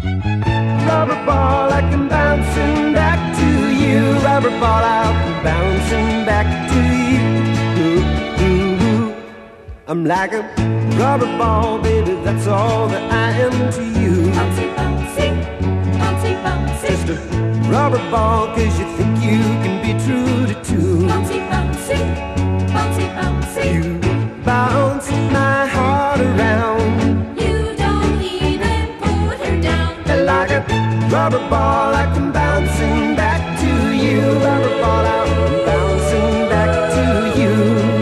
Rubber ball, I come bouncing back to you. Rubber ball, I'll come bouncing back to you. Ooh, ooh, ooh. I'm like a rubber ball, baby, that's all that I am to you. Bouncy, bouncy, bouncy, bouncy. Just a rubber ball, cause you think you can be true to two. Bouncy, bouncy, bouncy, bouncy. You bounce my heart around. You don't even put her down. Like a rubber ball, I come bouncing back to you. Rubber ball, I'm bouncing back to you.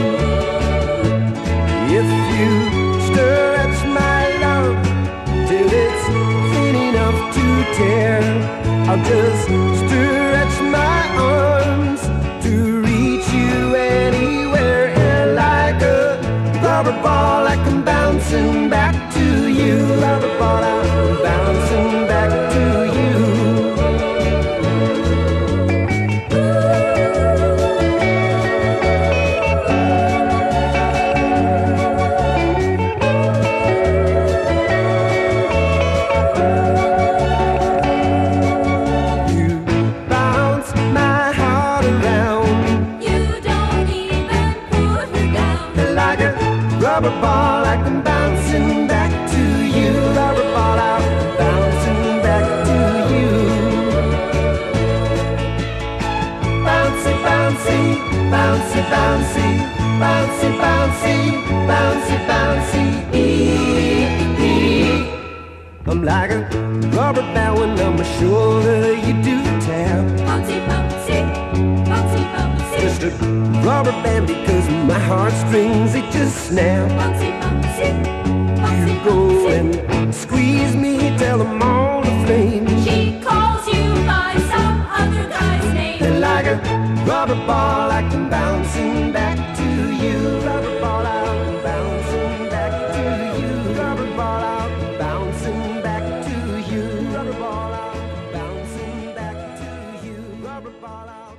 If you stretch my love till it's thin enough to tear, I'll just stretch my arms to reach you anywhere. And like a rubber ball, I come bouncing back to you. Rubber ball, I'm bouncing back to you. You bounce my heart around. You don't even put her down. Like a rubber ball, I come bouncing back to you. Rubber ball, I'm bouncing back to you. Bouncy, bouncy, bouncy, bouncy, bouncy, bouncy, bouncy, bouncy. I'm like a rubber band when on my shoulder you do tap. Bouncy, bouncy, bouncy, bouncy. Just a rubber band because my heartstrings they just snap. Bouncy, bouncy, bouncy, You go bouncy. and squeeze me, tell them all the flames. She calls you by some other guy's name. And like a rubber ball, I come bouncing back to you. Rubber ball, I'm bouncing back to you. Rubber ball, I'm bouncing back to you. Rubber ball, I'm bouncing back to you. Rubber ball, I'm